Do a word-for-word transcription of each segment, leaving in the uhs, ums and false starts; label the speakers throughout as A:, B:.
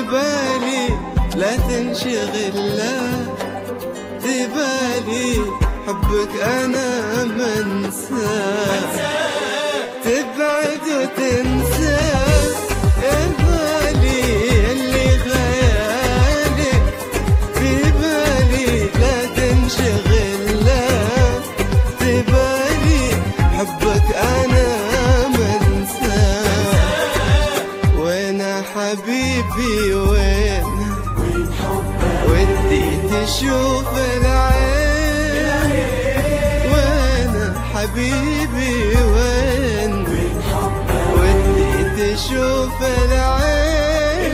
A: بالي لا تنشغل لا تبالي حبك أنا منسى تبعد وتنسى بالي اللي خيالك في بالي لا تنشغل لا تبالي حبك أنا منسى وين حبيبي وين ودي تشوف العين وين حبيبي وين ودي تشوف العين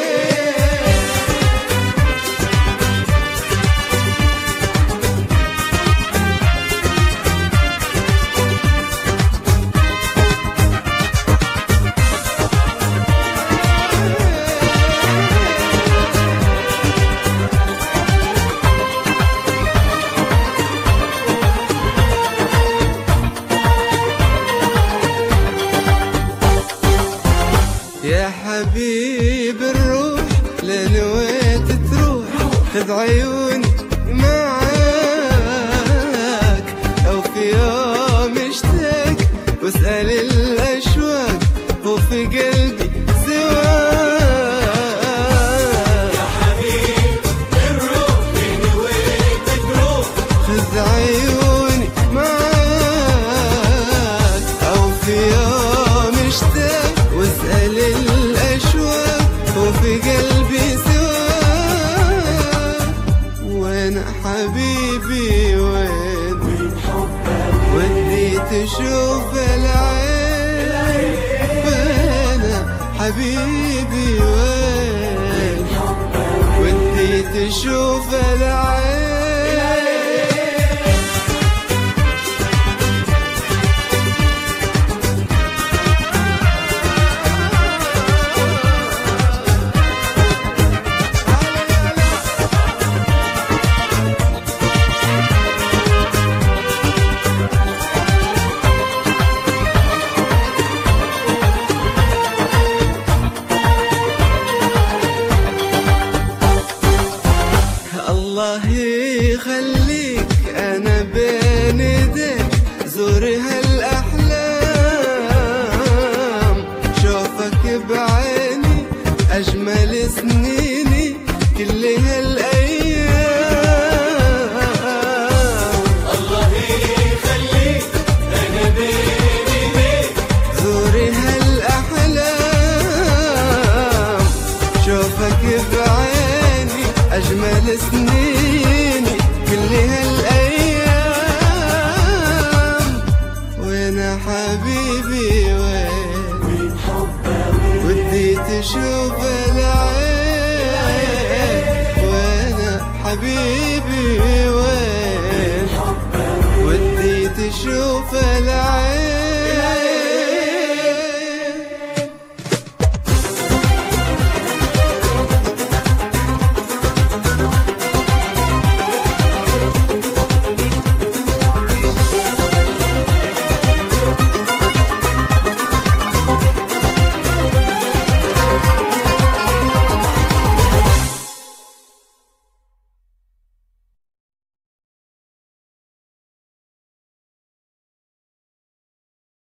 A: يا حبيب الروح لنويت تروح خذ عيوني معاك أو في يوم اشتاق واسأل الأشواق وفي قلبي سواك
B: يا حبيب الروح لنويت تروح
A: خذ عيوني معاك أو في يوم اشتاق واسأل الأشواق وفي قلبي سواك وين حبيبي وين ودي تشوف العين وين حبيبي وين ودي تشوف العين الله يخليك أنا بين يديك زور هالأحلام شوفك بعيني أجمل سنيني كل هالأيام
B: الله يخليك أنا بين يديك
A: زور هالأحلام شوفك بعيني أجمل سنيني كل هالأيام وين حبيبي وين ودي تشوف العين وين حبيبي وين ودي تشوف العين